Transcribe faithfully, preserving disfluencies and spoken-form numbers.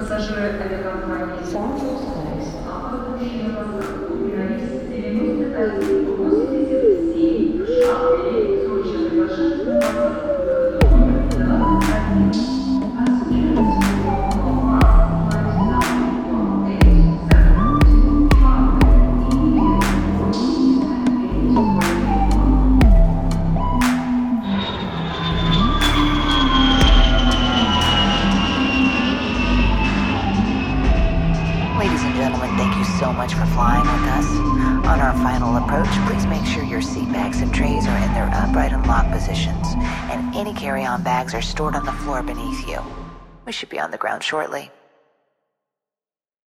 Пассажиры авиакомпании Sound skies. опустошили посадку на рейс девяносто один восемьдесят семь в Шапеле, Сочи, приглашают на посадку номер двадцать один. Passengers from our flight number one eight seven two travel immediately for Ladies and gentlemen, thank you so much for flying with us. On our final approach, please make sure your seat bags and trays are in their upright and locked positions, and any carry-on bags are stored on the floor beneath you. We should be on the ground shortly.